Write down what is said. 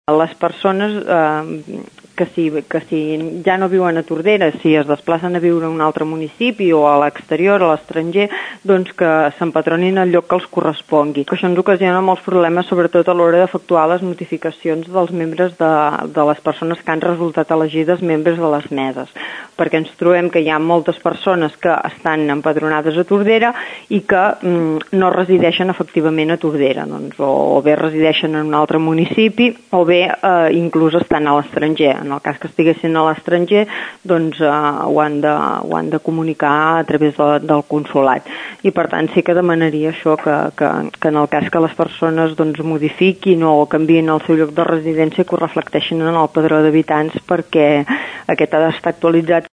Les persones que si ja no viuen a Tordera, si es desplacen a viure a un altre municipi o a l'exterior, a l'estranger, doncs que s'empadronin al lloc que els correspongui. Això ens ocasiona molts problemes, sobretot a l'hora d'efectuar les notificacions dels membres de les persones que han resultat elegides membres de les meses, perquè ens trobem que hi ha moltes persones que estan empadronades a Tordera i que no resideixen efectivament a Tordera, doncs, o bé resideixen en un altre municipi o bé inclús estan a l'estranger. En el cas que estiguessin a l'estranger, doncs ho han de comunicar a través del consolat. I per tant sí que demanaria això, que en el cas que les persones doncs modifiquin o canviïn el seu lloc de residència, que ho reflecteixin en el padró d'habitants, perquè aquest ha d'estar actualitzat.